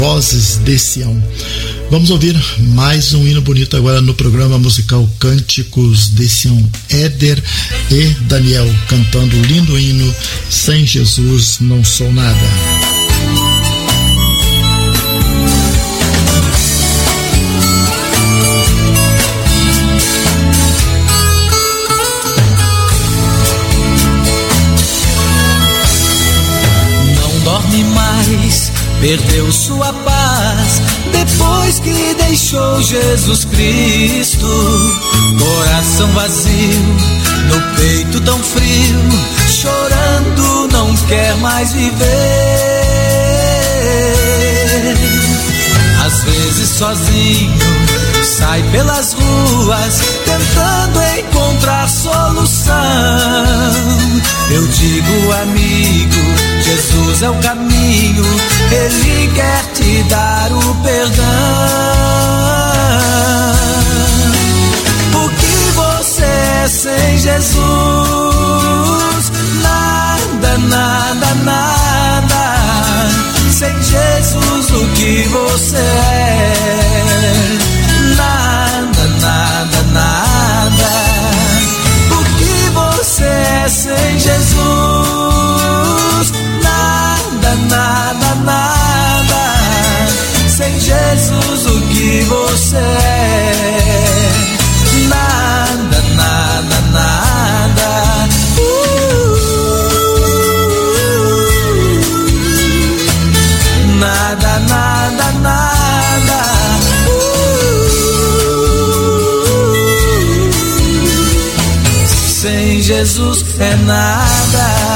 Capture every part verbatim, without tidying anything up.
Vozes de Sião. Vamos ouvir mais um hino bonito agora no programa musical Cânticos de Sião. Éder e Daniel cantando o lindo hino Sem Jesus Não Sou Nada. Não dorme mais, perdeu sua paz depois que deixou Jesus Cristo. Coração vazio, no peito tão frio, chorando não quer mais viver. Às vezes sozinho sai pelas ruas tentando encontrar solução. Eu digo, amigo, Jesus é o caminho, Ele quer te dar o perdão. O que você é sem Jesus? Nada, nada, nada. Sem Jesus o que você é? Nada, nada, nada. O que você é sem Jesus? Nada, nada, nada. Sem Jesus o que você é? Nada, nada, nada. Uh, nada, nada, nada. Uh, sem Jesus é nada.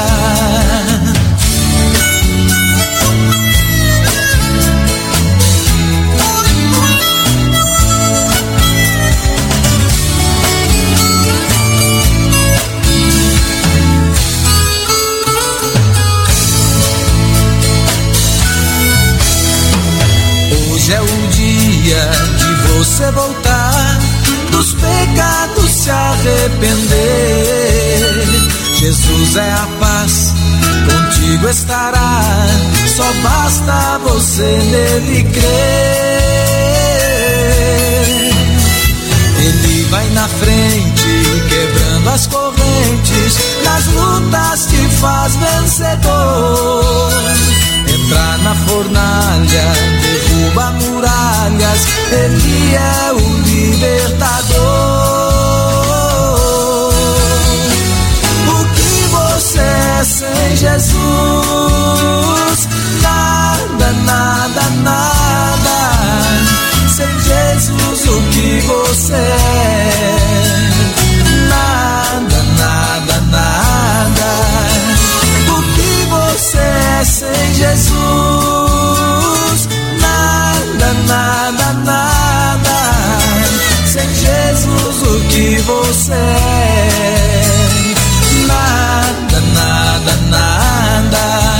Hoje é o dia de você voltar, dos pecados se arrepender. Jesus é a paz, contigo estará, só basta você nele crer. Ele vai na frente, quebrando as correntes, nas lutas te faz vencedor. Entra na fornalha, derruba muralhas, Ele é o libertador. O que você é sem Jesus? Nada, nada, nada. Sem Jesus o que você é? Nada, nada, nada. O que você é sem Jesus? Nada, nada, nada. Sem Jesus o que você é? Nada, nada, nada.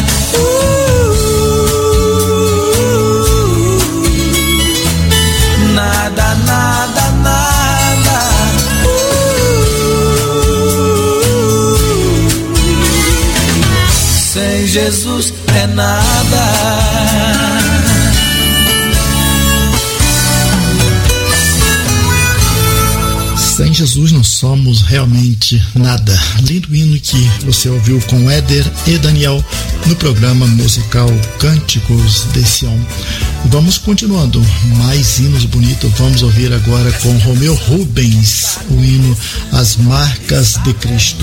Uh, nada, nada, nada. Uh, sem Jesus é nada. Sem Jesus não somos realmente nada. Lindo hino que você ouviu com Éder e Daniel no programa musical Cânticos de Sião. Vamos continuando, mais hinos bonitos. Vamos ouvir agora com Romeu Rubens o hino As Marcas de Cristo.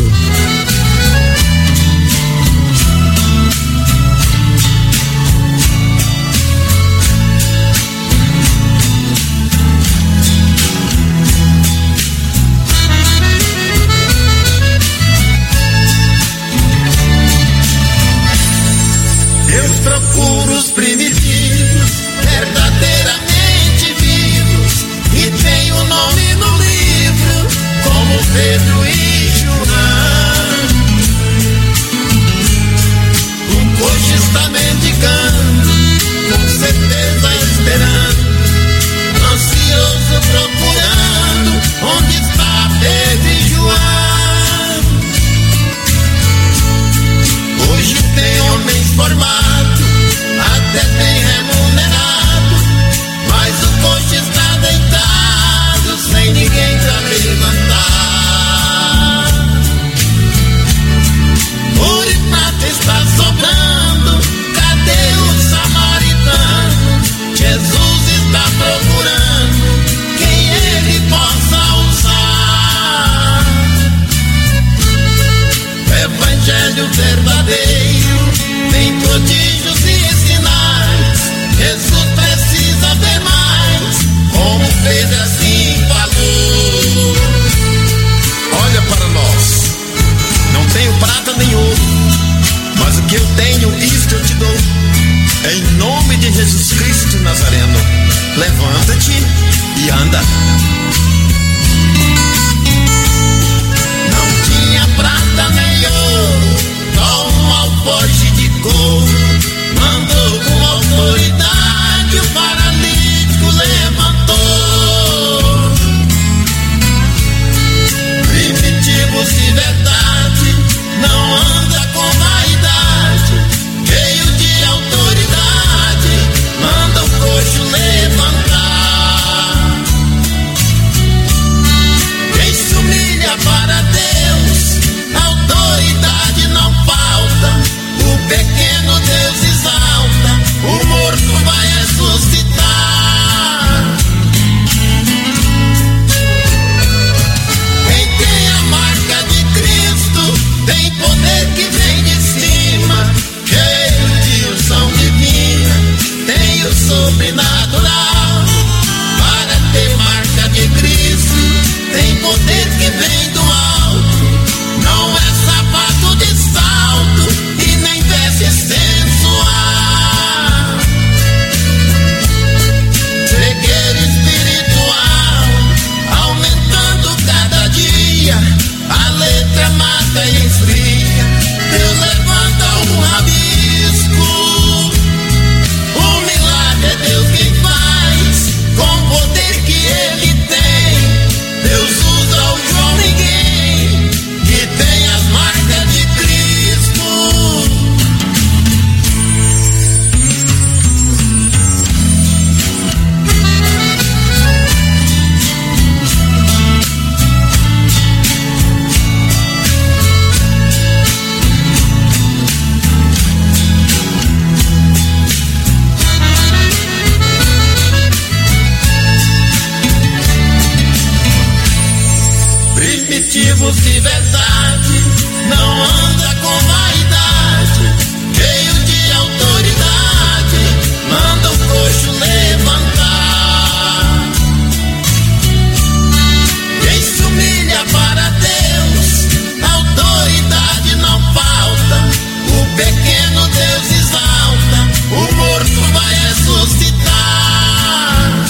Pedro e João, Nazareno, levanta-te e anda. Não tinha prata nem ouro, só um alforje de couro. Mandou com autoridade, o paralítico levantou. Primitivos de verdade, não anda com vaidade, cheio de autoridade, manda o coxo levantar. Quem se humilha para Deus, autoridade não falta. O pequeno Deus exalta, o morto vai ressuscitar. Quem tem a marca de Cristo tem poder que vem de cima, cheio de unção divina, tem o sobrenatural. Para ter marca de Cristo tem poder que vem do alto, não é sapato de salto e nem veste sensual. Cegueira espiritual aumentando cada dia, a letra mata e esfria, Deus levanta um rabisco. O milagre é Deus quem faz, com o poder que Ele tem. Deus usa o João Ninguém, que tem as marcas de Cristo. Primitivos de verdade, não anda com vaidade, cheio de autoridade, manda o coxo levantar. Quem se humilha para Deus, autoridade não falta. O pequeno Deus exalta, o morto vai ressuscitar.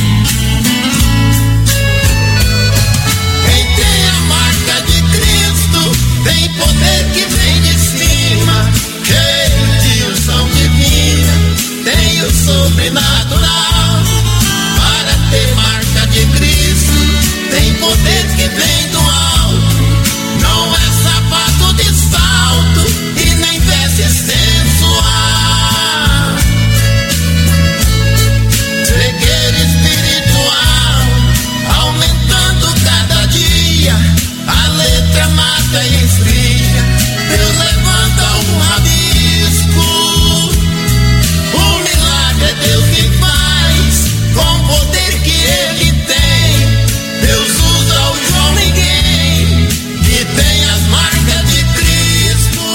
Quem tem a marca de Cristo tem poder que vem de cima, cheio de unção divina, tem o sobrenatural. Para ter marca de Cristo tem poder que vem do alto, não é sapato de salto e nem veste sensual. Cegueira espiritual aumentando cada dia, a letra mata e esfria, Deus levanta um rabisco. O milagre é Deus quem faz, com o poder que Ele tem. Deus usa o João Ninguém, que tem as marcas de Cristo.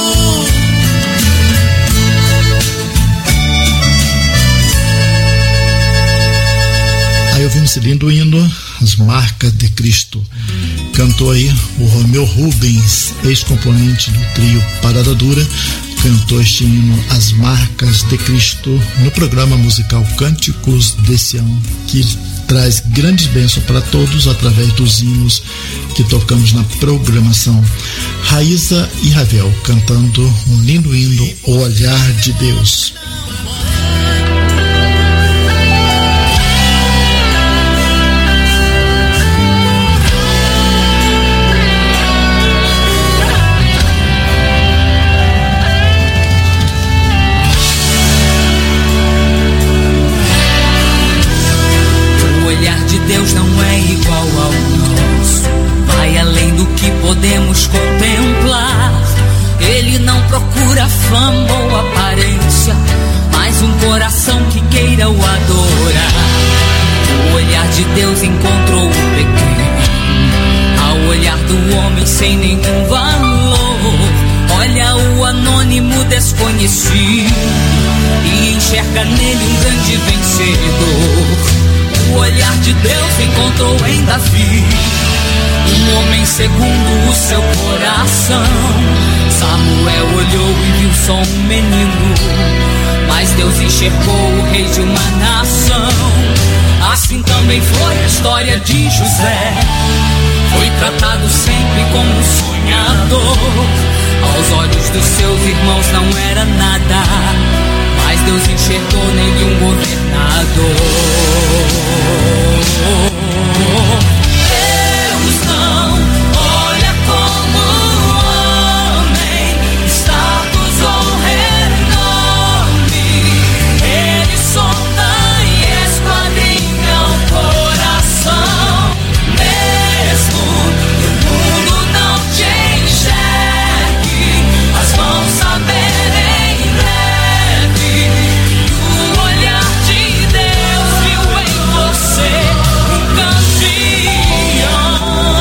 Aí ouvimos esse lindo hino, As Marcas de Cristo. Cantou aí o Romeu Rubens, ex-componente do trio Parada Dura, cantou este hino, As Marcas de Cristo, no programa musical Cânticos de Sião, que traz grandes bênçãos para todos através dos hinos que tocamos na programação. Raíza e Ravel cantando um lindo hino, O Olhar de Deus. Deus não é igual ao nosso, vai além do que podemos contemplar. Ele não procura fama ou aparência, mas um coração que queira o adorar. O olhar de Deus encontrou o pequeno, ao olhar do homem sem nenhum valor. Olha o anônimo desconhecido e enxerga nele um grande vencedor. O olhar de Deus encontrou em Davi um homem segundo o seu coração. Samuel olhou e viu só um menino, mas Deus enxergou o rei de uma nação. também foi a história de José. Foi tratado sempre como um sonhador. Aos olhos dos seus irmãos não era nada, mas Deus enxergou nele um governador. Deus não olha como homem, status ou renome. Ele sonda e esquadrinha o coração. Mesmo que o mundo não te enxergue, mas vão saber em breve que o olhar de Deus viu em você um campeão.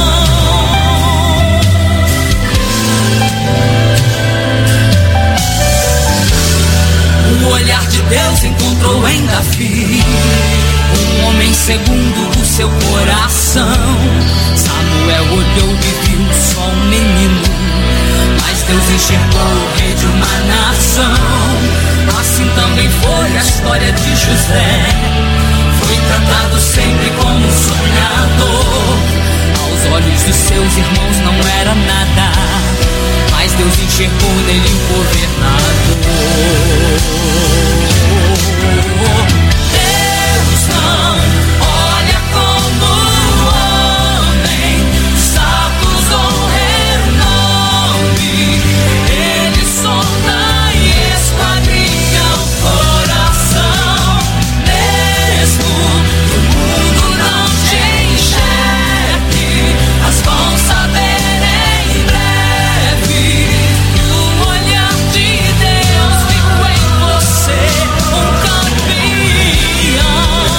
O olhar de Deus encontrou em Davi um homem segundo o seu coração. Samuel olhou e viu só um menino, mas Deus enxergou o rei de uma nação. Assim também foi a história de José. Foi tratado sempre como um sonhador. Aos olhos dos seus irmãos não era nada, mas Deus enxergou nele um governador. Deus não olha como homem, status ou renome. Ele sonda e esquadrinha o coração. Mesmo que o mundo não te enxergue, mas vão saber em breve que o olhar de Deus viu em você um campeão.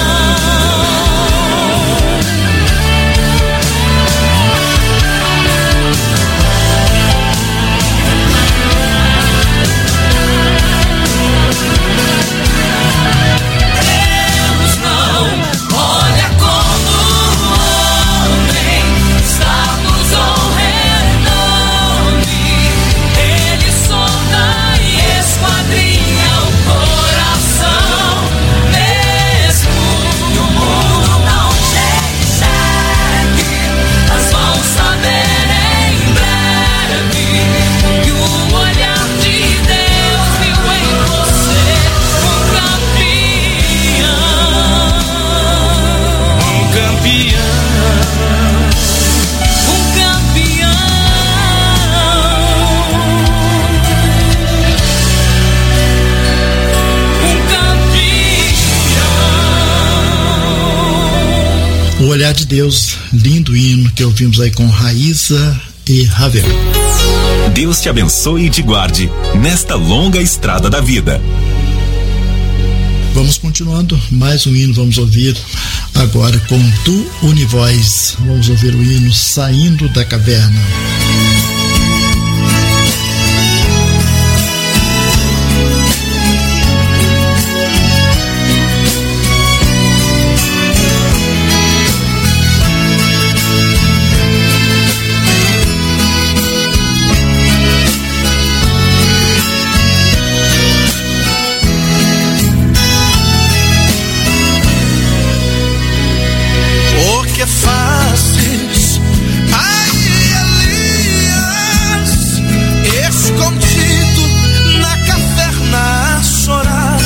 Deus não olha como homem, status ou renome. Ele sonda e esquadrinha o coração. Mesmo que o mundo não te enxergue, mas vão saber em breve que o olhar de Deus viu em você um campeão. Um campeão. Um campeão. Um campeão. O Olhar de Deus, lindo hino que ouvimos aí com Raíza e Ravel. Deus te abençoe e te guarde nesta longa estrada da vida. Vamos continuando, mais um hino vamos ouvir agora com Tu Univoz. Vamos ouvir o hino Saindo da Caverna. O que fazes aí, Elias, escondido na caverna a chorar?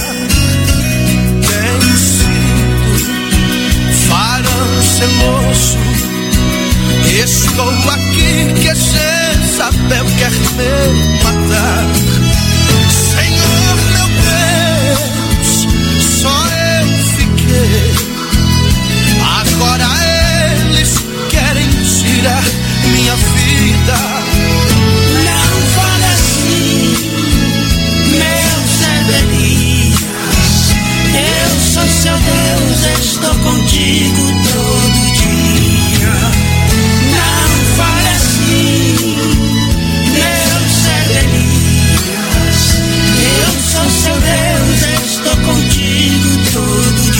Tenho sido varão celoso, estou aqui que Jezabel quer me matar. Senhor meu Deus, só eu fiquei. Agora eles querem tirar minha vida. Não fale assim, meu servo Elias. Eu sou seu Deus, estou contigo todo dia. Não fale assim, meu servo Elias. Eu sou seu Deus, estou contigo todo dia.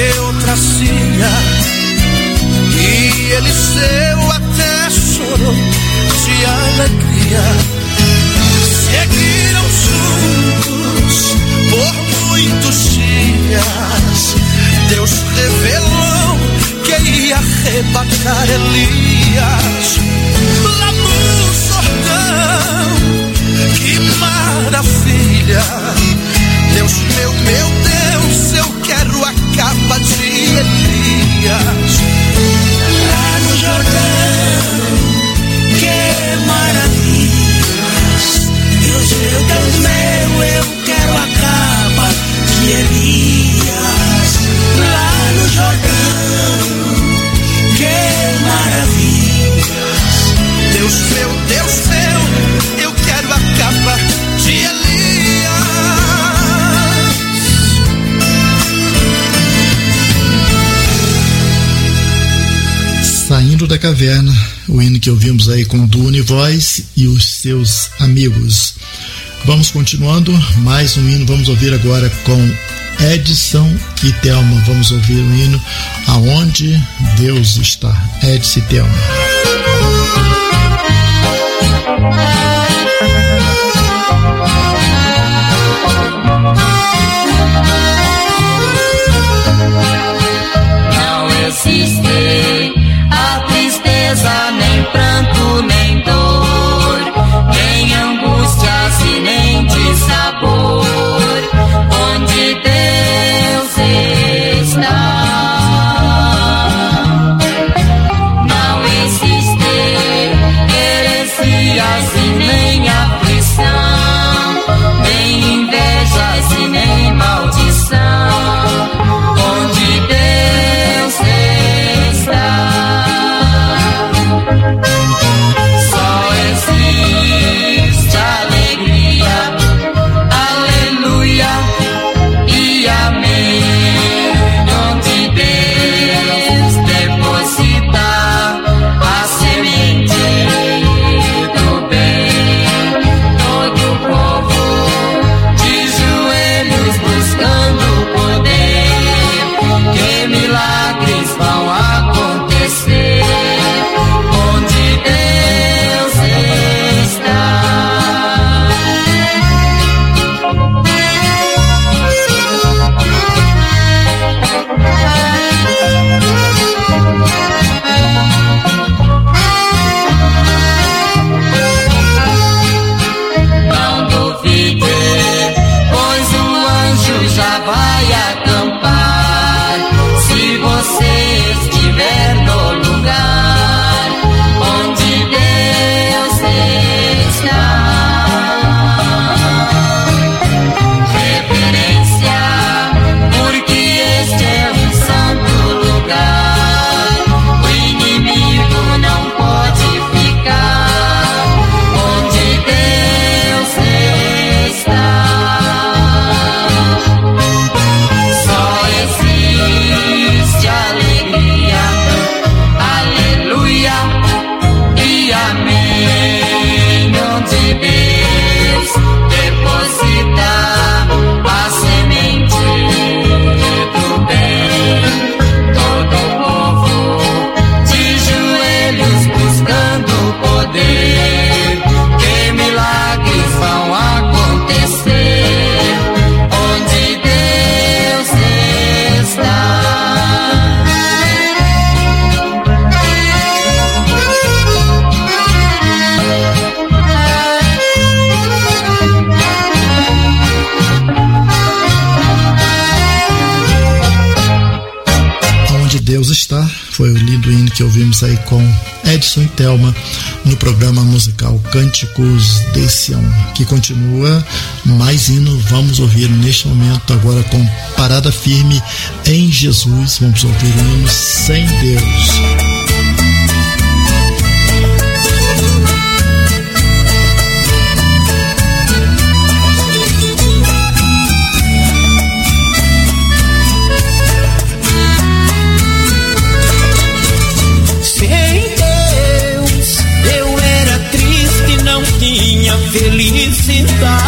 que outra cia. E Eliseu até chorou de alegria. Seguiram juntos por muitos dias. Deus revelou que ia arrebatar Elias lá no Jordão. Que maravilha! Deus meu, meu Deus, eu quero a capa de Elias lá no Jordão. Que maravilhas! Deus meu, Deus meu, eu quero a capa de Elias lá no Jordão. Que maravilhas! Deus meu, Deus meu, eu quero a capa de Elias. Saindo da Caverna, o hino que ouvimos aí com Duna e Voz e os seus amigos. Vamos continuando, mais um hino, vamos ouvir agora com Edson e Thelma. Vamos ouvir o hino Aonde Deus Está. Edson e Thelma. Não existe a tristeza, nem pranto, nem dor, nem angústias e nem dissabor, onde Deus está. Não existe heresias e nem aflição, nem invejas e nem maldição, onde Deus está. Só existe alegria, aleluia e amém, onde Deus deposita a semente do bem. Todo povo de joelhos buscando poder, que milagres vão acontecer, onde Deus está. Não duvide, pois o anjo já vai acampar, se você estiver no lugar onde Deus está. Reverência, porque este é um santo lugar, o inimigo não pode ficar onde Deus está. Só existe alegria, aleluia e amém, onde Deus deposita a semente do bem. Todo povo de joelhos buscando poder, que milagres vão acontecer, onde Deus está. Onde Deus Está foi o lindo hino que ouvimos aí com Edson e Thelma no programa musical Cânticos de Sião, que continua mais hino. Vamos ouvir neste momento agora com Parada Firme em Jesus. Vamos ouvir o hino Sem Deus.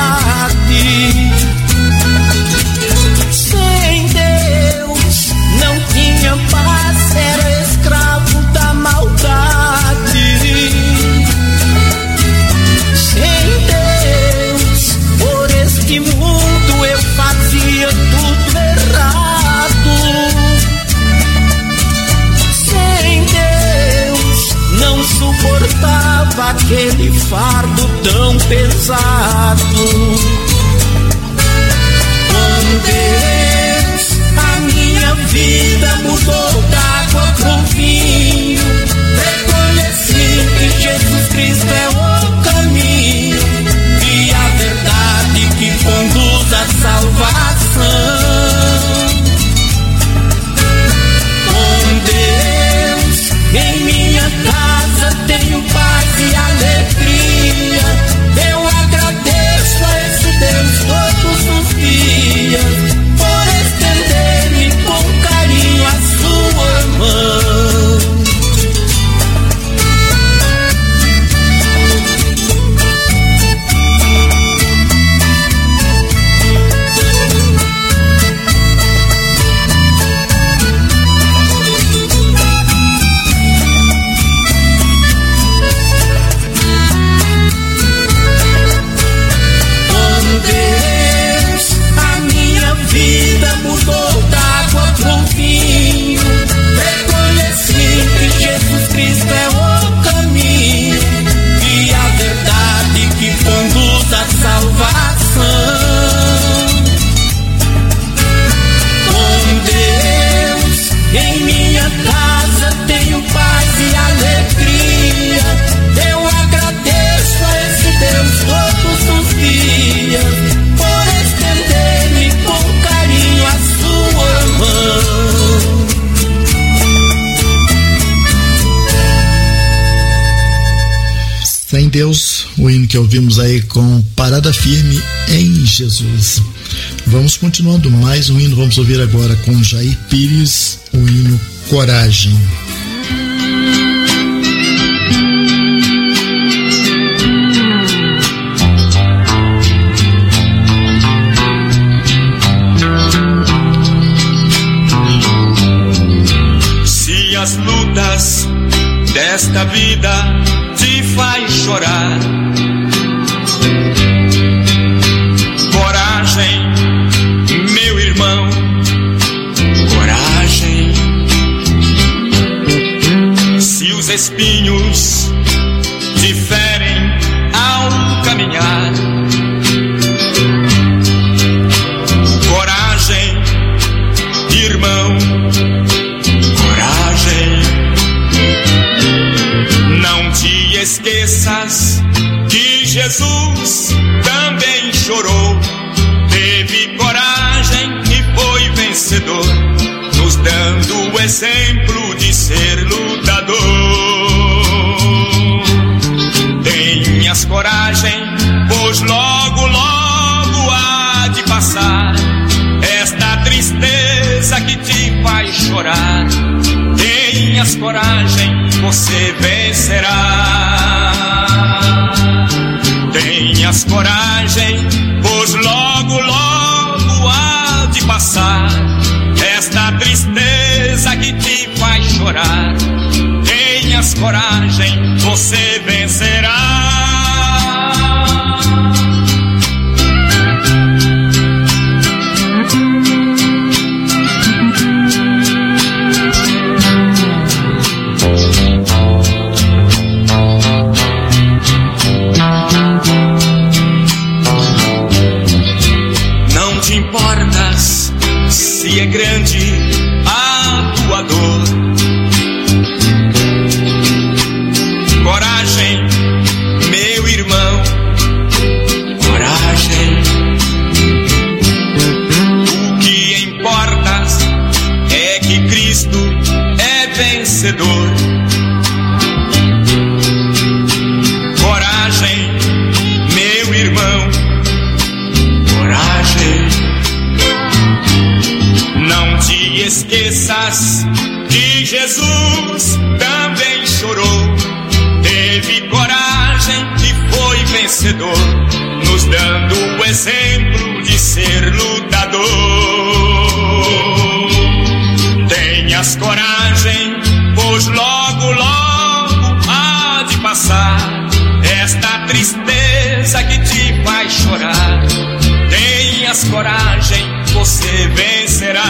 Felicidade sem Deus, não minha casa tenho paz e alegria. Eu agradeço a esse Deus todos os dias por estender-me com carinho a sua mão. Sem Deus, o hino que ouvimos aí com Parada Firme em Jesus. Vamos continuando mais um hino, vamos ouvir agora com Jair Pires, o hino Coragem. Se as lutas desta vida te faz chorar, coragem, meu irmão, coragem. Se os espinhos te ferem ao caminhar, coragem, irmão, coragem. Não te esqueças que Jesus também chorou, teve coragem e foi vencedor, nos dando o exemplo de ser lutador. Tenhas coragem, pois logo, logo há de passar esta tristeza que te faz chorar. Tenhas coragem, você vencerá. Tenhas coragem, pois logo, logo há de passar esta tristeza que te faz chorar. Tenhas coragem, você vencerá. Se é grande a tua dor, coragem, meu irmão, coragem. O que importa é que Cristo é vencedor. Coragem, meu irmão, coragem. Não te esqueças que Jesus também chorou, teve coragem e foi vencedor, nos dando o exemplo de ser lutador. Tenhas coragem, pois logo, logo há de passar esta tristeza que te faz chorar. Tenhas coragem, você vencerá.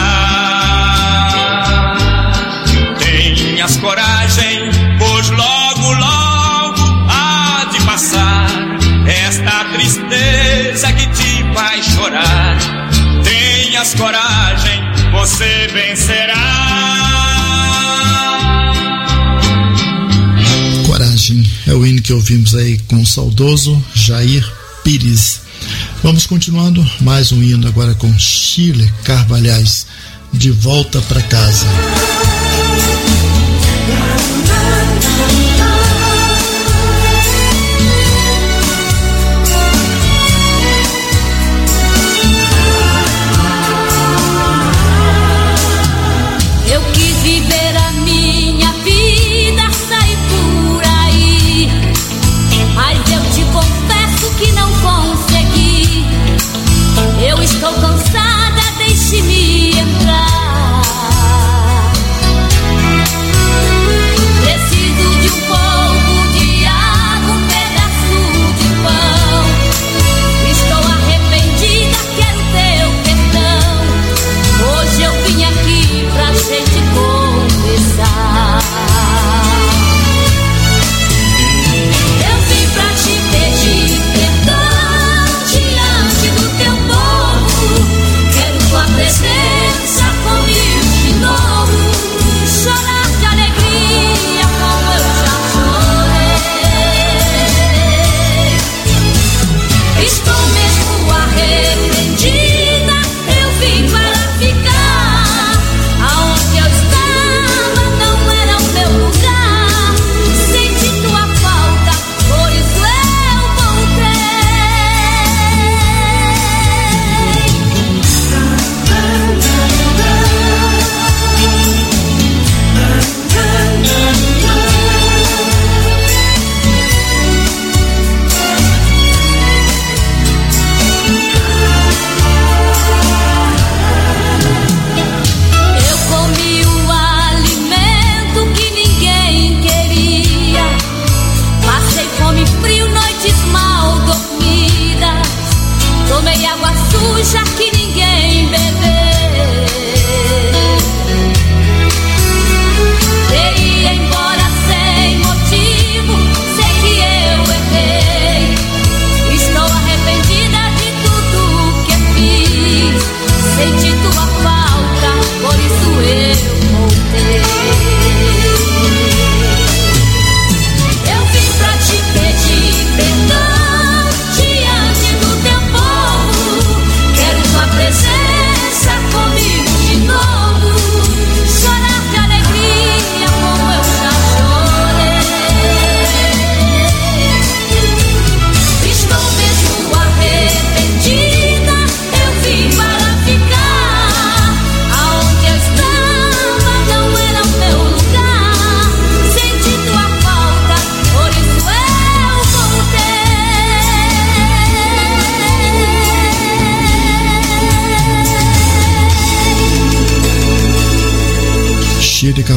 Tenhas coragem, pois logo, logo há de passar esta tristeza que te faz chorar. Tenhas coragem, você vencerá. Coragem é o hino que ouvimos aí com o saudoso Jair Pires. Vamos continuando, mais um hino agora com Chile Carvalhais, De Volta Pra Casa. Eu quis viver a minha vida, sair por aí, mas eu te confesso que não consegui. Eu estou cansada, deixe-me entrar.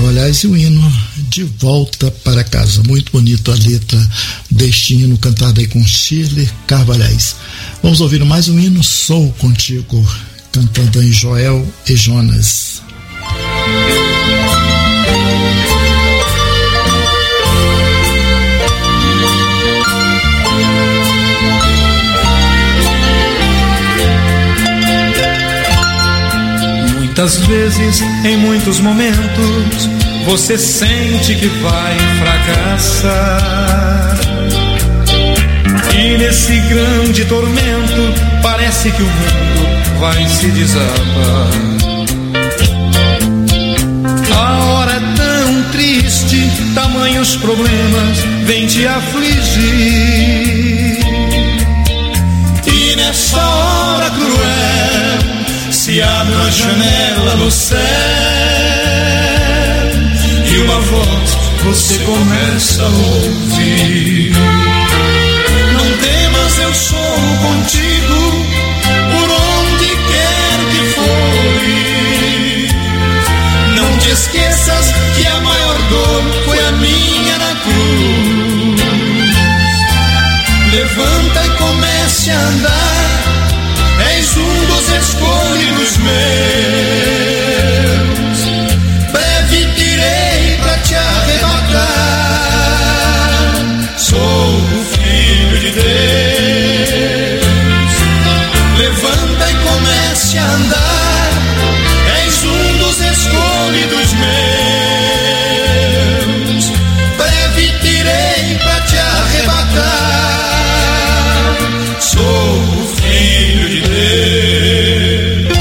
Carvalhais e o hino De Volta para Casa. Muito bonito a letra deste hino, cantada aí com Shirley Carvalhais. Vamos ouvir mais um hino, Sou Contigo, cantando em Joel e Jonas. Muitas vezes, em muitos momentos, você sente que vai fracassar. E nesse grande tormento, parece que o mundo vai se desabar. A hora é tão triste, tamanhos problemas vêm te afligir. E nessa hora cruel, se abre uma janela no céu e uma voz você começa a ouvir. Não temas, eu sou contigo, por onde quer que for. Não te esqueças que a maior dor foi a minha na cruz. Levanta e comece a andar, és um dos escolhidos meus. Breve direi pra te arrebatar. Sou o Filho de Deus. Levanta e comece a andar, és um dos escolhidos meus. Breve direi pra te arrebatar. Sou o Filho de Deus.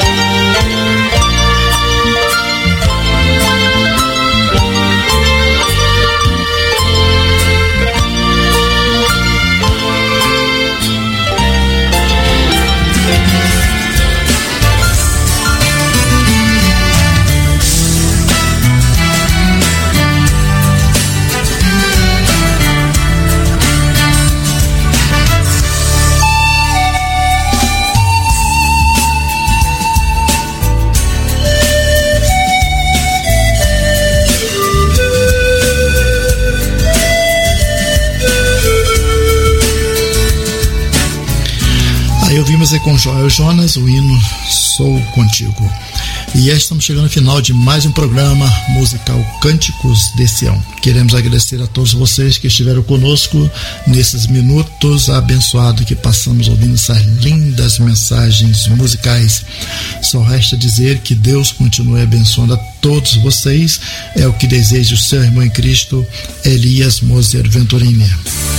Ouvimos aí com Joel Jonas o hino Sou Contigo. E estamos chegando ao final de mais um programa musical Cânticos de Sião. Queremos agradecer a todos vocês que estiveram conosco nesses minutos abençoados que passamos ouvindo essas lindas mensagens musicais. Só resta dizer que Deus continue abençoando a todos vocês. É o que deseja o seu irmão em Cristo, Elias Moser Venturini.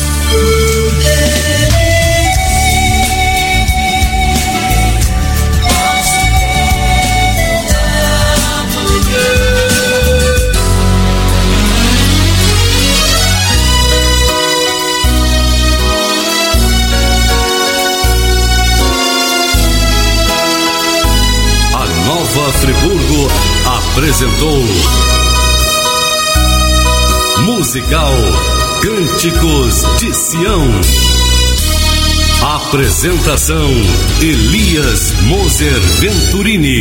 Nova Friburgo apresentou Musical Cânticos de Sião. Apresentação Elias Moser Venturini.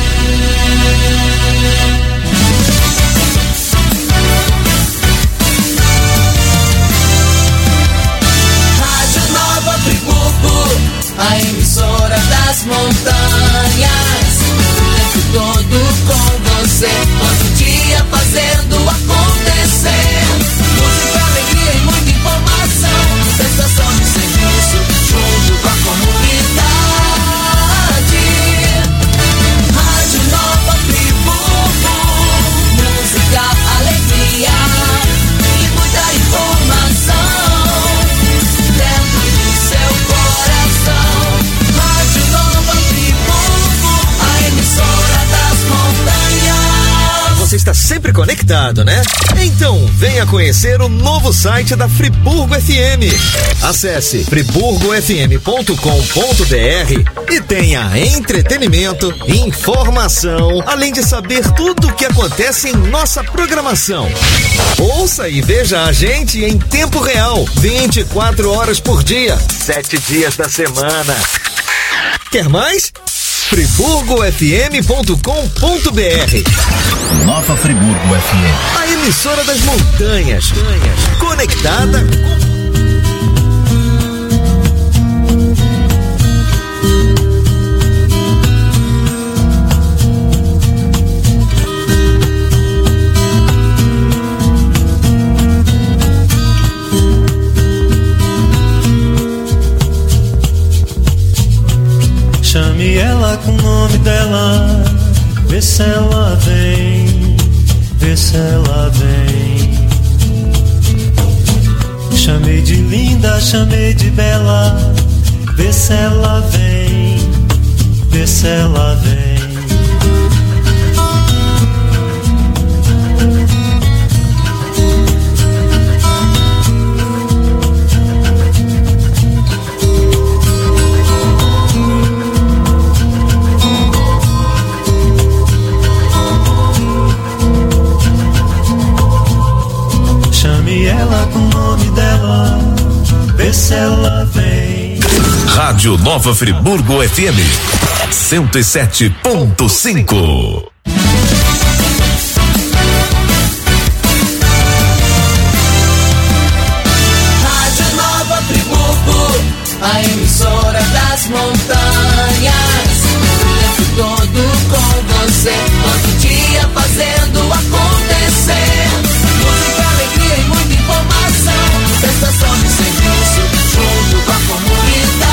Rádio Nova Friburgo, a emissora das montanhas. Todo com você, todo dia fazendo acontecer. Música, alegria e muita informação. Sensação de serviço, junto com a comunidade. Rádio Nova Friburgo, música, alegria e muita informação dentro do seu coração. Rádio Nova Friburgo, a emissora das montanhas. Você está sempre conectado, né? Então, venha conhecer o novo site da Friburgo F M. Acesse friburgo f m ponto com ponto b r e tenha entretenimento, informação, além de saber tudo o que acontece em nossa programação. Ouça e veja a gente em tempo real, vinte e quatro horas por dia, sete dias da semana. Quer mais? friburgo f m ponto com ponto b r. Nova Friburgo F M. A emissora das montanhas. Conectada com... Chame ela com o nome dela, vê se ela vem, vê se ela vem. Chamei de linda, chamei de bela, vê se ela vem, vê se ela vem. Ela com o nome dela, vê se ela vem. Rádio Nova Friburgo F M cento e sete ponto cinco. Rádio Nova Friburgo, a emissora das montanhas. O tempo todo com você, todo dia fazendo acontecer. Música, alegria e muita informação. Prestação de serviço junto com a comunidade.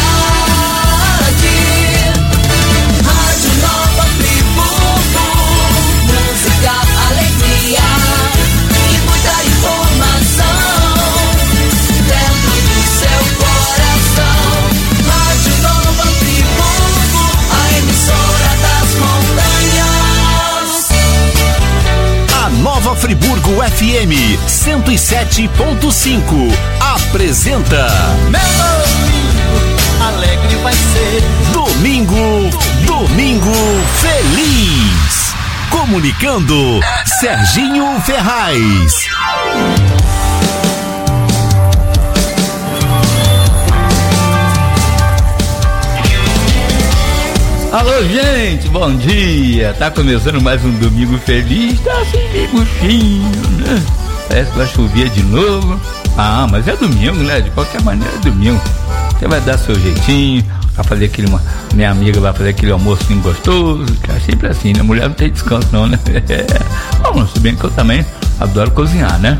Rádio Nova Friburgo, música, alegria e muita informação dentro do seu coração. Rádio Nova Friburgo, a emissora das montanhas. A Nova Friburgo F M cento e sete ponto cinco apresenta Meu domingo alegre vai ser. Domingo, Domingo Feliz. Comunicando Serginho Ferraz. Alô, gente, bom dia. Tá começando mais um Domingo Feliz. Tá assim bem murchinho, né? Parece que vai chover de novo. Ah, mas é domingo, né? De qualquer maneira é domingo. Você vai dar seu jeitinho, vai fazer aquele, uma, minha amiga vai fazer aquele almoço gostoso, que é sempre assim, né? Mulher não tem descanso não, né? Bom, se bem que eu também adoro cozinhar, né?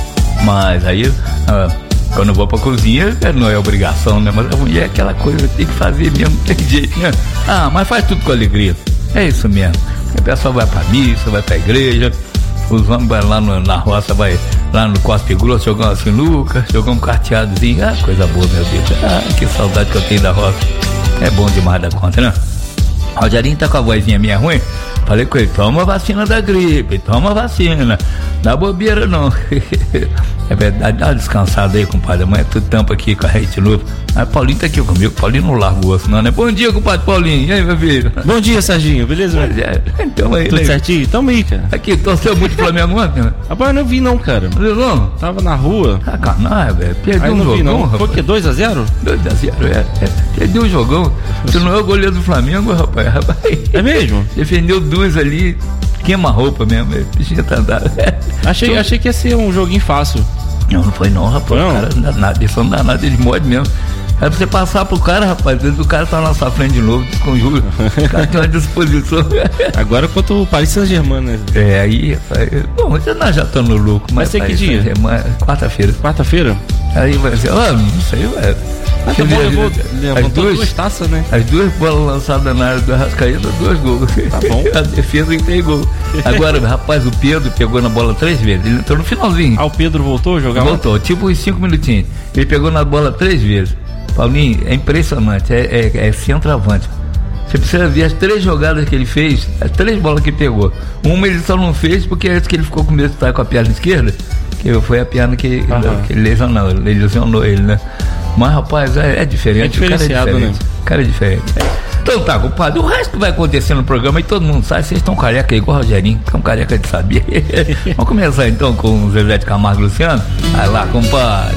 Mas aí, ah, quando eu vou pra cozinha, não é obrigação, né? Mas a mulher é aquela coisa, tem que fazer mesmo, não tem jeito, né? Ah, mas faz tudo com alegria. É isso mesmo. A pessoa vai pra missa, vai pra igreja, os homens vai lá no, na roça, vai lá no Cospe Grosso, jogar uma sinuca, jogar um carteadozinho. Ah, coisa boa, meu Deus. Ah, que saudade que eu tenho da roça. É bom demais da conta, né? O Rogerinho tá com a vozinha minha ruim. Falei com ele, toma a vacina da gripe, toma a vacina. Dá bobeira não. É verdade, dá uma descansada aí, compadre. Amanhã é tudo tampa aqui com a rede luva. Ah, Paulinho tá aqui comigo, Paulinho não larga o osso não, né? Bom dia, compadre Paulinho. E aí, meu filho? Bom dia, Serginho, beleza? É, então aí, tudo né? certinho? Tamo aí, cara. Aqui, torceu muito Flamengo ontem, né? Rapaz, não vi não, cara. Viu não? Tava na rua. Ah, canalha, velho. Perdeu aí um não jogão, vi, não. rapaz. Foi o quê? dois a zero? dois a zero, é, é. Perdeu um jogão. Você não é o goleiro do Flamengo, rapaz. rapaz. É mesmo? Defendeu duas ali, queima-roupa mesmo, velho. Bichinha tá andando. Achei, então, achei que ia ser um joguinho fácil. Não, não foi não, rapaz. Não. O cara não dá nada, eles não dá nada, eles mordem mesmo. É pra você passar pro cara, rapaz, às vezes o cara tá na sua frente de novo, desconjura. O cara tem uma disposição. Agora contra o Paris Saint-Germain, né? É, aí, rapaz. Bom, nós já estamos no lucro, mas. Vai ser que dia? Quarta-feira. Quarta-feira? Aí vai ser, ó, não sei, velho. Ah, tá bom, levou, levantou duas, duas taças, né? As duas bolas lançadas na área do Arrascaeta, dois gols. Tá bom. A defesa tem gol. Agora, rapaz, o Pedro pegou na bola três vezes. Ele entrou no finalzinho. Ah, o Pedro voltou a jogar? Voltou, tipo uns cinco minutinhos. Ele pegou na bola três vezes. Paulinho, é impressionante, é, é, é centroavante. Você precisa ver as três jogadas que ele fez, as três bolas que ele pegou. Uma ele só não fez porque é que ele ficou com medo de estar com a perna esquerda, que foi a perna que, uhum. que ele lesionou, lesionou ele, né? Mas, rapaz, é, é diferente. É diferenciado, o cara é diferente. Né? O cara é diferente. Então tá, compadre, o resto vai acontecer no programa e todo mundo sabe, vocês estão careca igual o Rogerinho, estão careca de saber. Vamos começar então com o Zezé de Camargo e Luciano? Vai lá, compadre.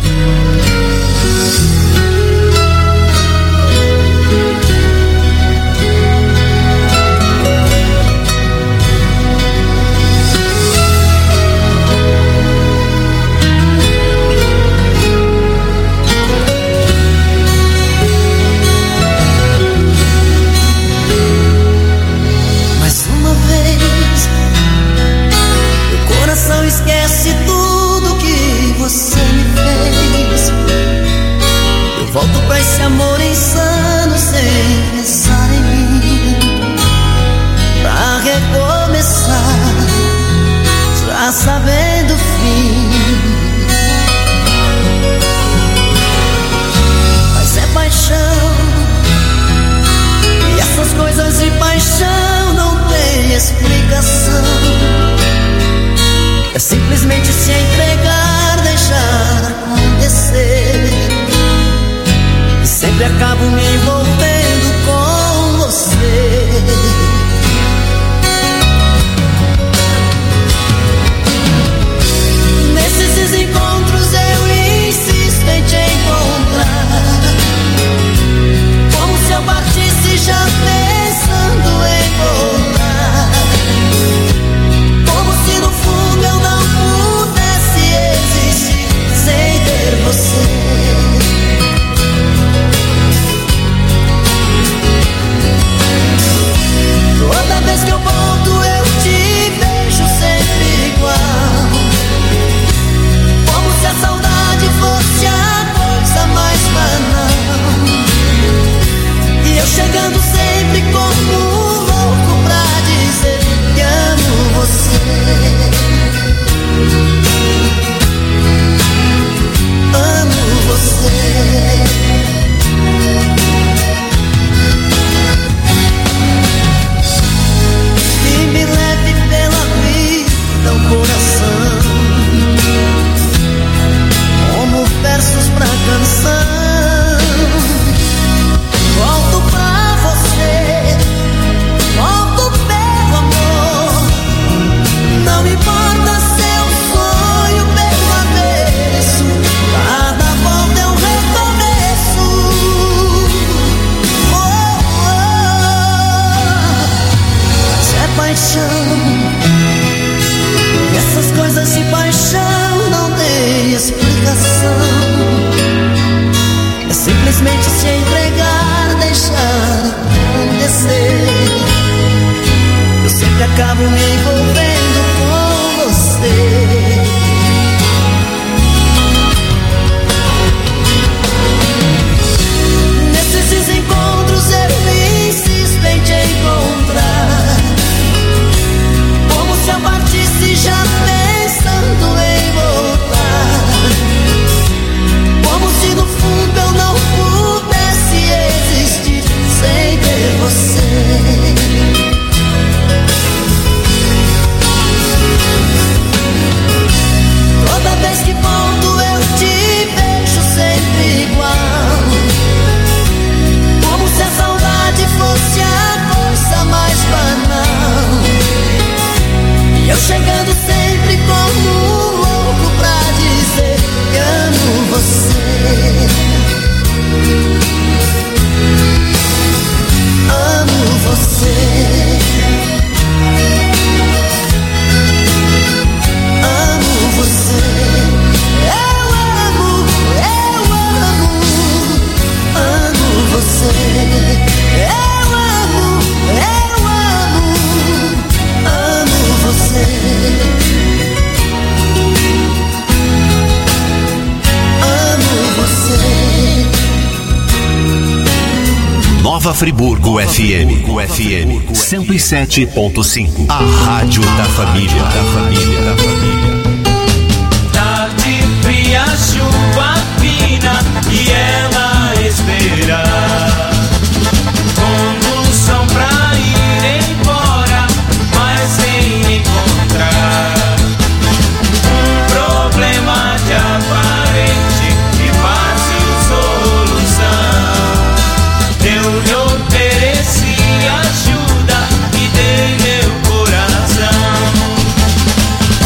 pra saber do fim. Mas é paixão, e essas coisas de paixão não tem explicação. É simplesmente se entregar, deixar acontecer. E sempre acabo me envolvendo com você. Nesses encontros eu insisto em te encontrar, como se eu partisse já pensando em voltar, como se no fundo eu não pudesse existir sem ter você. Toda vez que eu volto eu te vejo sempre igual, como se a saudade fosse a coisa mais banal. E eu chegando sempre como um louco pra dizer que amo você. Amo você. E me leve pela vida o coração, como versos pra canção. Volto pra você, volto pelo amor. Não me importa seu sonho pelo avesso, cada volta é um recomeço. Oh, oh. Mas é paixão, e essas coisas de paixão não tem explicação. É simplesmente se entregar, deixar acontecer. Eu sempre acabo me envolvendo com você. Nesses encontros eu insisto em te encontrar, como se eu partisse já pensando em voltar, como se no fundo eu não pudesse existir sem ter você. Toda vez que volto eu te vejo sempre igual, como se a saudade fosse a coisa mais banal. E eu chegando sempre como um louco pra dizer que amo você. Amo você. Amo você. Eu amo, eu amo, amo você. Eu amo, eu amo, amo você. Amo você. Nova Friburgo F M, F M cento e sete ponto cinco. A rádio da família, da família, da família. Tarde fria, chuva fina e ela espera condução pra ir embora, mas sem encontrar um problema de aparente e fácil solução. Eu lhe ofereci ajuda e dei meu coração.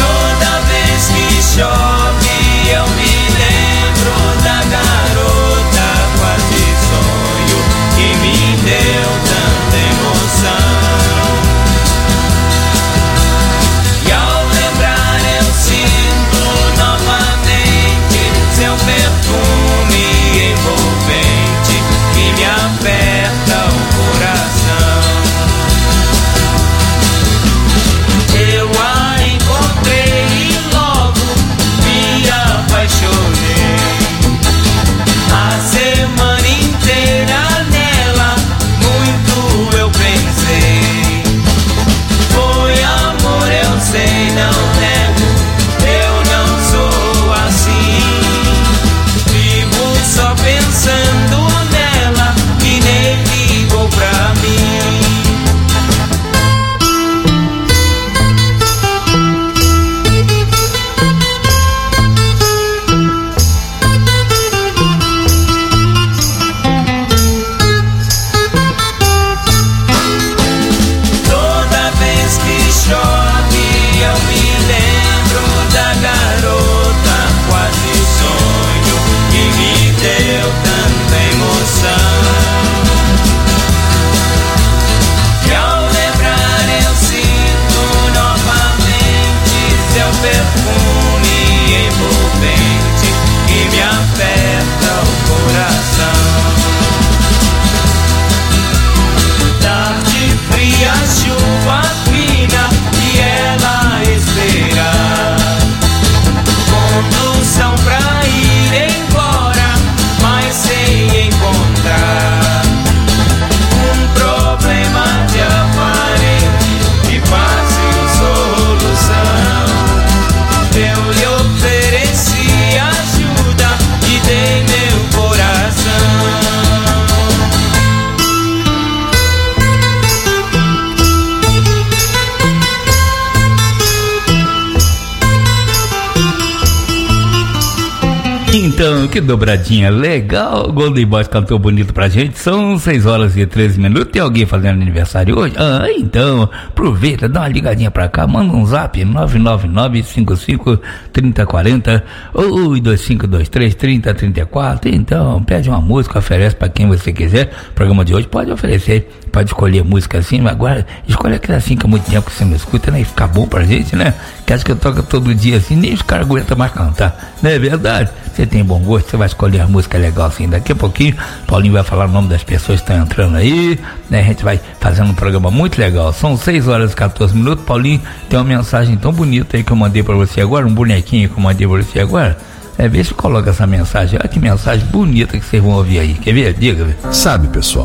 Então, que dobradinha legal. O Golden Boys cantou bonito pra gente. São seis horas e treze minutos. Tem alguém fazendo aniversário hoje? Ah, então, aproveita, dá uma ligadinha pra cá. Manda um zap nove nove nove cinco cinco três zero quatro zero ou dois cinco dois três três zero três quatro. Então, pede uma música, oferece pra quem você quiser. O programa de hoje pode oferecer, pode escolher música assim, mas agora escolhe aquela assim que há muito tempo que você não escuta, né? E fica bom pra gente, né? Que acho que eu toco todo dia assim, nem os caras aguentam mais cantar. Não é verdade? Você tem bom gosto, você vai escolher a música legal assim. Daqui a pouquinho, Paulinho vai falar o nome das pessoas que estão entrando aí, né? A gente vai fazendo um programa muito legal. São seis horas e quatorze minutos. Paulinho, tem uma mensagem tão bonita aí que eu mandei pra você agora, um bonequinho que eu mandei pra você agora. É, vê se coloca essa mensagem. Olha que mensagem bonita que vocês vão ouvir aí. Quer ver? Diga, velho. Sabe, pessoal,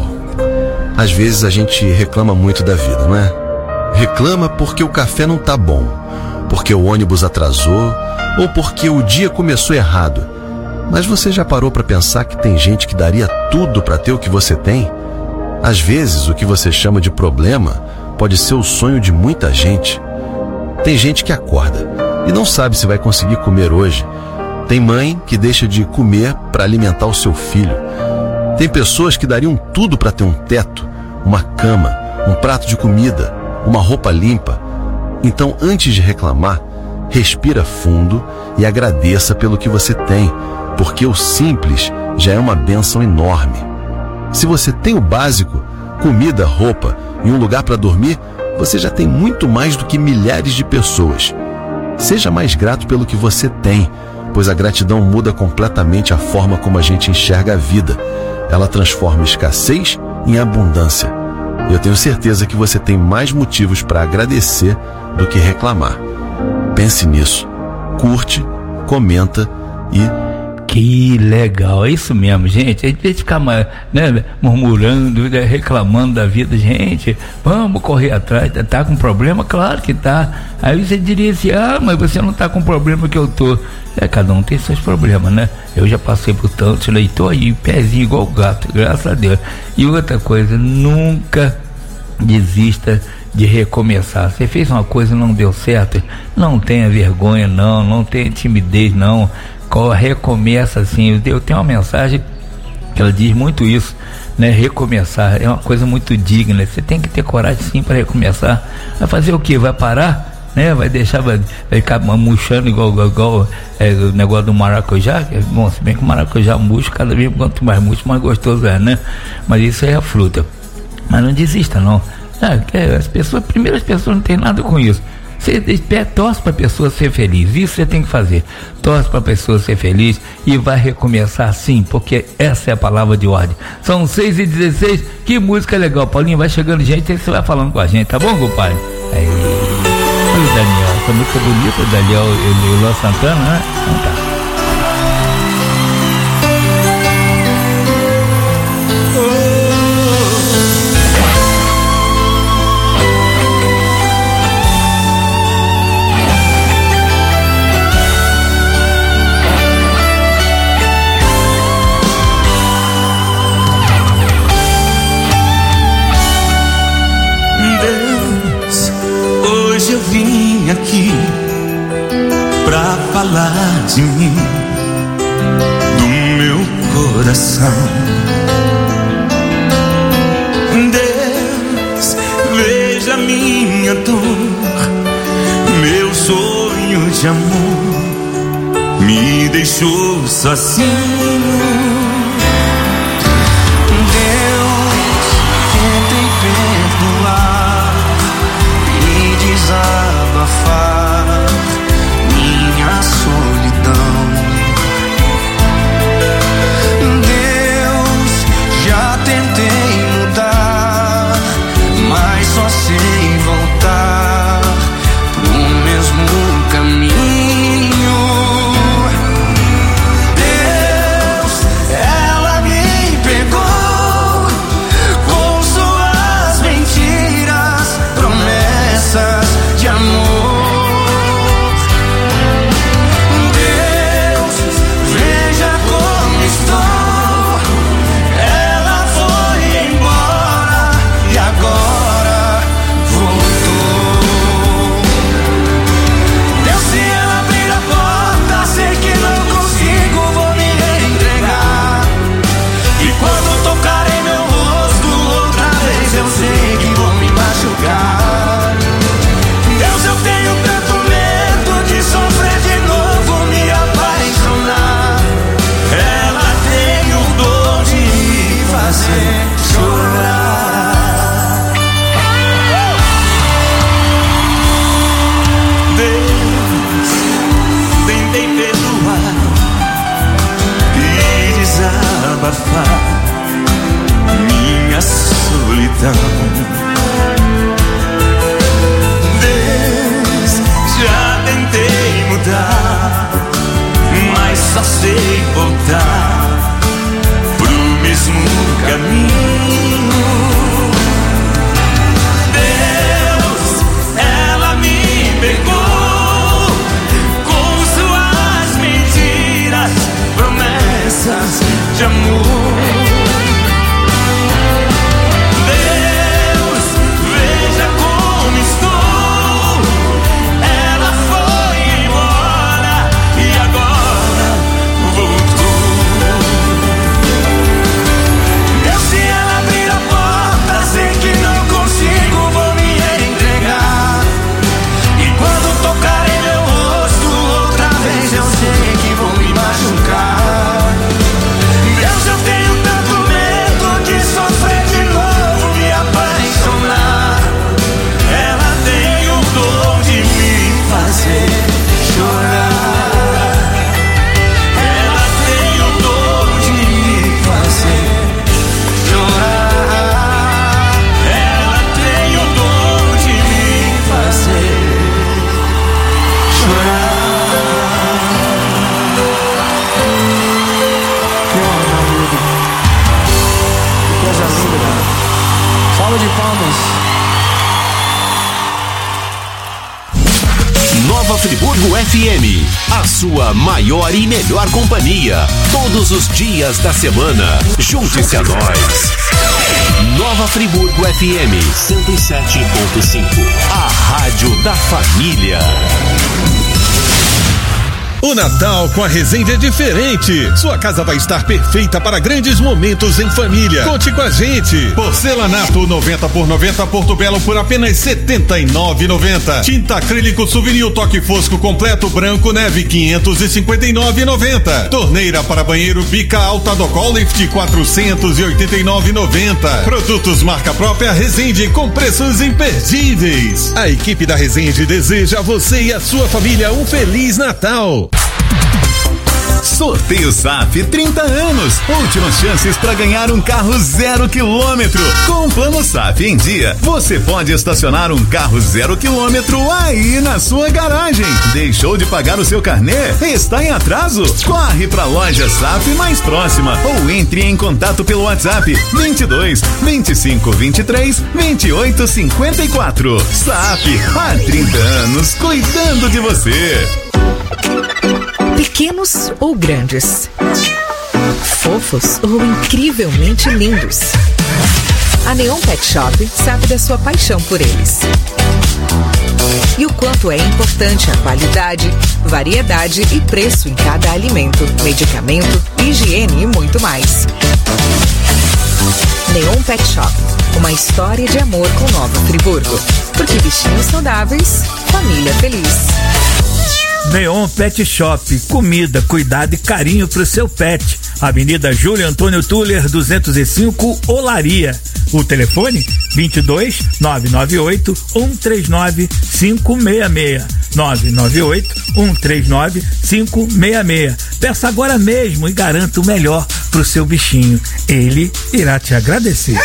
às vezes a gente reclama muito da vida, não é? Reclama porque o café não tá bom, porque o ônibus atrasou ou porque o dia começou errado. Mas você já parou para pensar que tem gente que daria tudo para ter o que você tem? Às vezes o que você chama de problema pode ser o sonho de muita gente. Tem gente que acorda e não sabe se vai conseguir comer hoje. Tem mãe que deixa de comer para alimentar o seu filho. Tem pessoas que dariam tudo para ter um teto, uma cama, um prato de comida, uma roupa limpa. Então, antes de reclamar, respira fundo e agradeça pelo que você tem, porque o simples já é uma bênção enorme. Se você tem o básico, comida, roupa e um lugar para dormir, você já tem muito mais do que milhares de pessoas. Seja mais grato pelo que você tem, pois a gratidão muda completamente a forma como a gente enxerga a vida. Ela transforma escassez em abundância. Eu tenho certeza que você tem mais motivos para agradecer do que reclamar. Pense nisso. Curte, comenta e... Que legal, é isso mesmo, gente. A gente tem que ficar, né, murmurando, reclamando da vida. Gente, vamos correr atrás. Tá com problema? Claro que tá. Aí você diria assim, ah, mas você não tá com o problema que eu tô. É, cada um tem seus problemas, né? Eu já passei por tantos, leitor aí, pezinho igual o gato, graças a Deus. E outra coisa, nunca desista de recomeçar. Você fez uma coisa e não deu certo, não tenha vergonha não, não tenha timidez não. Recomeça assim. Eu tenho uma mensagem que ela diz muito isso, né? Recomeçar é uma coisa muito digna. Você tem que ter coragem sim para recomeçar. Vai fazer o que? Vai parar? Né? Vai deixar, vai, vai ficar murchando igual, igual, igual é, o negócio do maracujá. Bom, se bem que o maracujá murcha, cada vez quanto mais murcha, mais gostoso é, né? Mas isso aí é a fruta. Mas não desista não. Ah, as pessoas, primeiro as pessoas não tem nada com isso. Você torce para a pessoa ser feliz, isso você tem que fazer. Torce para a pessoa ser feliz e vai recomeçar sim, porque essa é a palavra de ordem. São seis e dezesseis, que música legal, Paulinho. Vai chegando gente, aí você vai falando com a gente, tá bom, compadre? Aí, olha o Daniel, essa música bonita, o Daniel e o Luan Santana, né? Então tá. Aqui pra falar de mim, do meu coração. Deus, veja minha dor, meu sonho de amor me deixou sozinho. Deus, tentei perdoar e desabafar minha solidão. Deus, já tentei mudar, mas só sei voltar pro mesmo caminho. Deus, F M, a sua maior e melhor companhia, todos os dias da semana. Junte-se a nós. Nova Friburgo F M cento e sete ponto cinco, a rádio da família. O Natal com a Resende é diferente. Sua casa vai estar perfeita para grandes momentos em família. Conte com a gente. Porcelanato noventa por noventa Porto Belo por apenas setenta e nove reais e noventa centavos. Tinta acrílico Souvenir Toque Fosco completo branco Neve quinhentos e cinquenta e nove reais e noventa centavos. Torneira para banheiro Bica Alta do Lift quatrocentos e oitenta e nove reais e noventa centavos. Produtos marca própria Resende com preços imperdíveis. A equipe da Resende deseja a você e a sua família um Feliz Natal. Sorteio S A F trinta anos. Últimas chances para ganhar um carro zero quilômetro. Com o plano S A F em dia, você pode estacionar um carro zero quilômetro aí na sua garagem. Deixou de pagar o seu carnê? Está em atraso? Corre para a loja S A F mais próxima ou entre em contato pelo WhatsApp vinte e dois, vinte e cinco, vinte e três, vinte e oito, cinquenta e quatro. S A F, há trinta anos cuidando de você. Pequenos ou grandes, fofos ou incrivelmente lindos, a Neon Pet Shop sabe da sua paixão por eles e o quanto é importante a qualidade, variedade e preço em cada alimento, medicamento, higiene e muito mais. Neon Pet Shop, uma história de amor com Nova Friburgo, porque bichinhos saudáveis, família feliz. Neon Pet Shop, comida, cuidado e carinho pro seu pet. Avenida Júlio Antônio Tuller, duzentos e cinco, Olaria. O telefone vinte e dois, nove nove oito, um três nove, cinco seis seis. nove nove oito, um três nove, cinco seis seis. Peça agora mesmo e garanta o melhor pro seu bichinho. Ele irá te agradecer.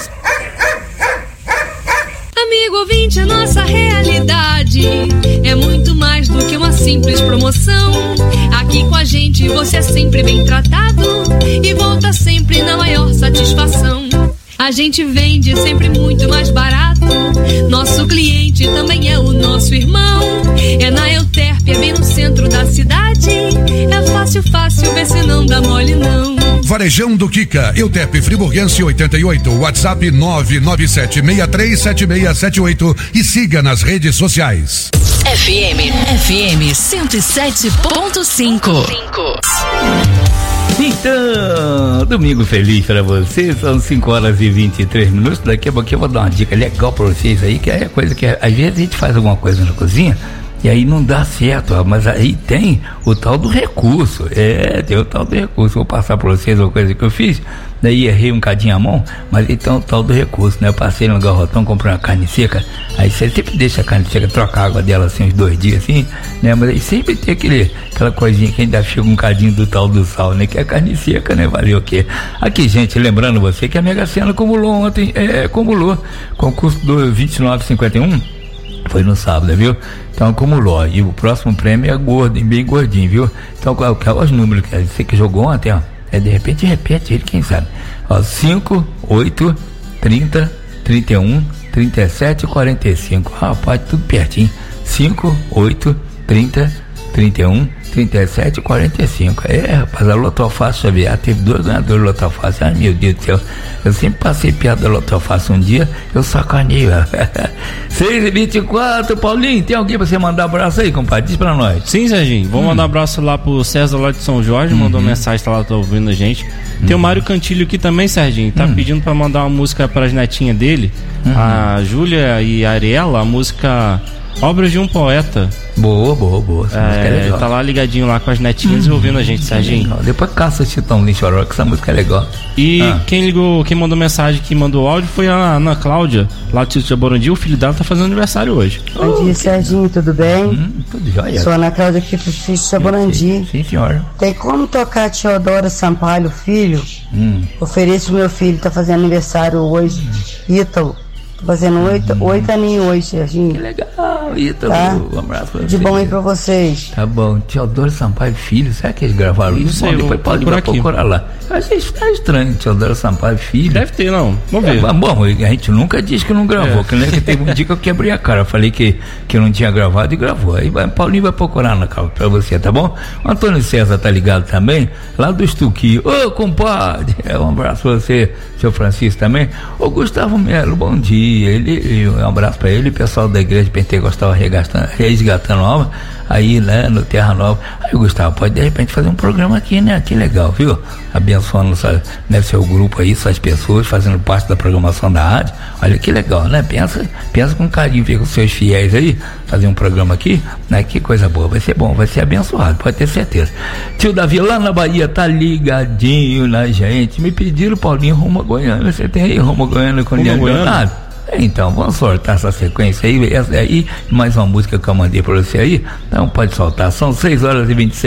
Amigo ouvinte, a nossa realidade é muito mais do que uma simples promoção. Aqui com a gente você é sempre bem tratado e volta sempre na maior satisfação. A gente vende sempre muito mais barato. Nosso cliente também é o nosso irmão. É na Euterpe, é bem no centro da cidade. É fácil, fácil, vê se não dá mole não. Varejão do Kika, Euterpe Friburguense oitenta e oito, WhatsApp nove nove sete seis três sete seis sete oito e siga nas redes sociais. F M, F M cento e sete ponto cinco. Então, domingo feliz pra vocês, são cinco horas e vinte e três minutos. Daqui a pouquinho eu vou dar uma dica legal pra vocês aí, que é coisa que às vezes a gente faz alguma coisa na cozinha e aí não dá certo, ó, mas aí tem o tal do recurso. É, tem o tal do recurso. Vou passar pra vocês uma coisa que eu fiz, daí errei um cadinho a mão, mas então o tal do recurso, né? Eu passei no garrotão, comprei uma carne seca, aí você sempre deixa a carne seca, troca a água dela assim uns dois dias assim, né? Mas aí sempre tem aquele, aquela coisinha que ainda fica um cadinho do tal do sal, né? Que é carne seca, né? Valeu o quê? Aqui, gente, lembrando você que a Mega Sena acumulou ontem, é, acumulou, concurso do vinte e nove cinquenta e um, foi no sábado, viu? Então acumulou, e o próximo prêmio é gordo, bem gordinho, viu? Então qual é os números que você que jogou ontem, ó? É, de repente repete ele, quem sabe? Ó, cinco, oito, trinta, trinta e um, trinta e sete, quarenta e cinco. Rapaz, tudo pertinho. cinco, oito, trinta, trinta e um, trinta e sete, quarenta e cinco. É, rapaz, a Lotofácil Xavier teve dois ganhadores de Lotofácil. Ai, meu Deus do céu. Eu sempre passei piada da Lotofácil um dia, eu sacaneio. seis e vinte e quatro, Paulinho, tem alguém pra você mandar um abraço aí, compadre? Diz pra nós. Sim, Serginho. Vou hum. mandar um abraço lá pro César lá de São Jorge, uhum. mandou mensagem, tá lá, tá ouvindo a gente. Tem uhum. o Mário Cantilho aqui também, Serginho, tá uhum. pedindo pra mandar uma música pras netinhas dele, uhum. a Júlia e a Ariela, a música Obras de um Poeta. Boa, boa, boa. Essa é, é legal. Tá lá ligadinho lá com as netinhas hum, e ouvindo a gente, Serginho. Legal. Depois caça esse Chitãozinho Chororó, que essa música é legal. E ah. quem ligou, quem mandou mensagem, quem mandou áudio foi a Ana Cláudia, lá do Tito Jaborandi. O filho dela tá fazendo aniversário hoje. Bom dia, Serginho, tudo bem? Hum, tudo jóia. Sou a Ana Cláudia aqui do Tito Jaborandi. Sim, sim, senhora. Tem como tocar Teodoro Sampaio, filho? Hum. Ofereço meu filho, tá fazendo aniversário hoje. Hum. Ítalo. Tô fazendo oito, hum. oito aninhos hoje, Serginho. Que legal. Tchau, Ítalo. Tá? Um abraço pra De você. bom aí pra vocês. Tá bom. Teodoro Sampaio Filho, será que eles gravaram isso? Não sei, Bom, depois eu Paulinho vou vai por aqui. procurar lá. Eu achei tá estranho, Teodoro Sampaio Filho. Deve ter, não. Vamos ver. É, bom, a gente nunca disse que não gravou, É. que nem que teve um dia que eu quebrei a cara. Eu falei que, que não tinha gravado e gravou. Aí vai, Paulinho vai procurar na calma pra você, tá bom? O Antônio César tá ligado também, lá do Estuquinho. Ô, compadre! É, um abraço pra você, seu Francisco também. Ô, Gustavo Melo, bom dia. Ele, um abraço pra ele, pessoal da Igreja Pentecostal Resgatando Nova, aí, né, no Terra Nova. Aí, Gustavo, pode de repente fazer um programa aqui, né? Que legal, viu? Abençoando, sabe, né, seu grupo aí, suas pessoas, fazendo parte da programação da rádio. Olha que legal, né? Pensa, pensa com carinho, vê com os seus fiéis aí, fazer um programa aqui, né? Que coisa boa, vai ser bom, vai ser abençoado, pode ter certeza. Tio Davi, lá na Bahia, tá ligadinho na gente. Me pediram, Paulinho, Roma Goiânia. Você tem aí Roma Goiânia com Leandro Leonardo? Então, vamos soltar essa sequência aí, essa aí, mais uma música que eu mandei pra você aí. Então, pode soltar. São seis horas e vinte e seis